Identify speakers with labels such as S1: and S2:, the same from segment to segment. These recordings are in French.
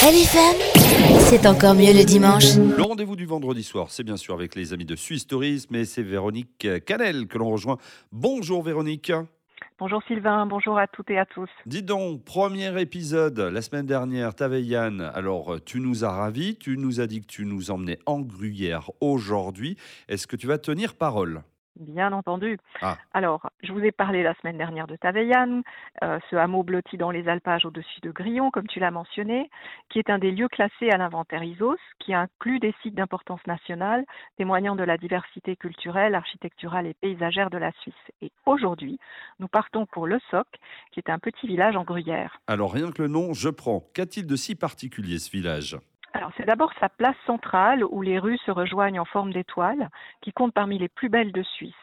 S1: LFM, c'est encore mieux le dimanche.
S2: Le rendez-vous du vendredi soir, c'est bien sûr avec les amis de Suisse Tourisme et c'est Véronique Canel que l'on rejoint. Bonjour Véronique.
S3: Bonjour Sylvain, bonjour à toutes et à tous.
S2: Dis donc, premier épisode la semaine dernière, t'avais Yann. Alors tu nous as ravis, tu nous as dit que tu nous emmenais en Gruyère aujourd'hui. Est-ce que tu vas tenir parole ?
S3: Bien entendu.
S2: Ah.
S3: Alors, je vous ai parlé la semaine dernière de Taveyanne, ce hameau blotti dans les alpages au-dessus de Grillon, comme tu l'as mentionné, qui est un des lieux classés à l'inventaire ISOS, qui inclut des sites d'importance nationale, témoignant de la diversité culturelle, architecturale et paysagère de la Suisse. Et aujourd'hui, nous partons pour Le Soc, qui est un petit village en Gruyère.
S2: Alors rien que le nom, je prends. Qu'a-t-il de si particulier ce village ?
S3: Alors, c'est d'abord sa place centrale où les rues se rejoignent en forme d'étoile, qui compte parmi les plus belles de Suisse.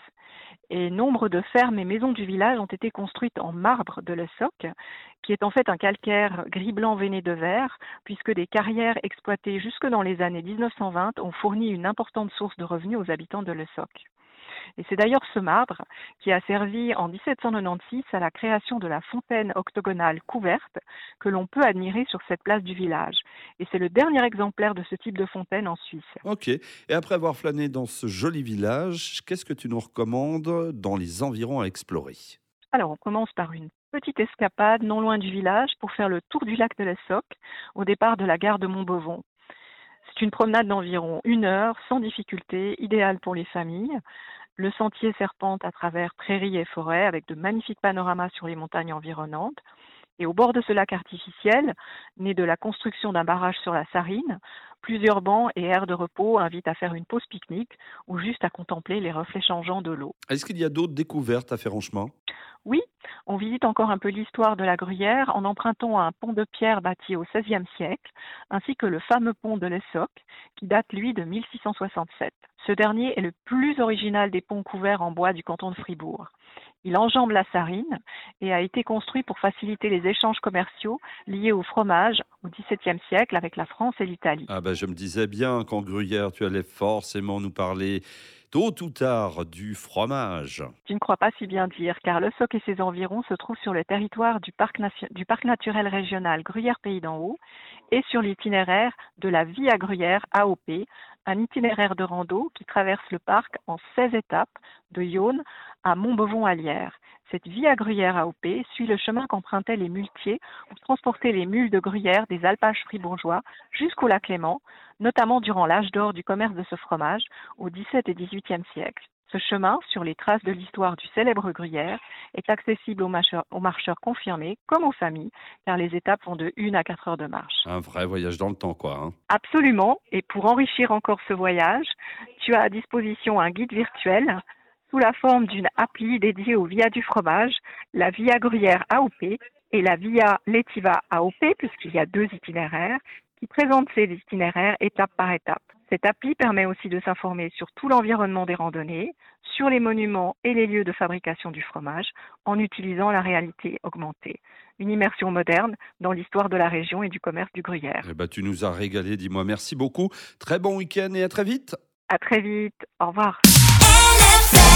S3: Et nombre de fermes et maisons du village ont été construites en marbre de Le Soc, qui est en fait un calcaire gris-blanc veiné de vert, puisque des carrières exploitées jusque dans les années 1920 ont fourni une importante source de revenus aux habitants de Le Soc. Et c'est d'ailleurs ce marbre qui a servi en 1796 à la création de la fontaine octogonale couverte que l'on peut admirer sur cette place du village. Et c'est le dernier exemplaire de ce type de fontaine en Suisse.
S2: Ok, et après avoir flâné dans ce joli village, qu'est-ce que tu nous recommandes dans les environs à explorer ?
S3: Alors on commence par une petite escapade non loin du village pour faire le tour du lac de Le Soc au départ de la gare de Montbovon. C'est une promenade d'environ 1 heure, sans difficulté, idéale pour les familles. Le sentier serpente à travers prairies et forêts avec de magnifiques panoramas sur les montagnes environnantes. Et au bord de ce lac artificiel, né de la construction d'un barrage sur la Sarine, plusieurs bancs et aires de repos invitent à faire une pause pique-nique ou juste à contempler les reflets changeants de l'eau.
S2: Est-ce qu'il y a d'autres découvertes à faire en chemin ?
S3: Oui, on visite encore un peu l'histoire de la Gruyère en empruntant un pont de pierre bâti au XVIe siècle, ainsi que le fameux pont de Le Soc, qui date lui de 1667. Ce dernier est le plus original des ponts couverts en bois du canton de Fribourg. Il enjambe la Sarine et a été construit pour faciliter les échanges commerciaux liés au fromage au XVIIe siècle avec la France et l'Italie.
S2: Ah ben je me disais bien qu'en Gruyère, tu allais forcément nous parler tôt ou tard du fromage.
S3: Tu ne crois pas si bien dire, car Le Soc et ses environs se trouvent sur le territoire du parc naturel régional Gruyère-Pays d'en Haut et sur l'itinéraire de la Via Gruyère AOP, un itinéraire de rando qui traverse le parc en 16 étapes de Yonne à Montbovon-Allière. Cette Via Gruyère AOP suit le chemin qu'empruntaient les muletiers pour transporter les mules de gruyère des alpages fribourgeois jusqu'au lac Léman, notamment durant l'âge d'or du commerce de ce fromage au XVIIe et XVIIIe siècle. Ce chemin, sur les traces de l'histoire du célèbre gruyère, est accessible aux marcheurs confirmés comme aux familles, car les étapes vont de 1 à 4 heures de marche.
S2: Un vrai voyage dans le temps, quoi. Hein.
S3: Absolument, et pour enrichir encore ce voyage, tu as à disposition un guide virtuel sous la forme d'une appli dédiée aux Via du fromage, la Via Gruyère AOP et la Via Letiva AOP, puisqu'il y a 2 itinéraires, qui présentent ces itinéraires étape par étape. Cette appli permet aussi de s'informer sur tout l'environnement des randonnées, sur les monuments et les lieux de fabrication du fromage, en utilisant la réalité augmentée. Une immersion moderne dans l'histoire de la région et du commerce du gruyère.
S2: Eh ben, tu nous as régalé, dis-moi merci beaucoup. Très bon week-end et à très vite.
S3: À très vite, au revoir.
S1: LFM.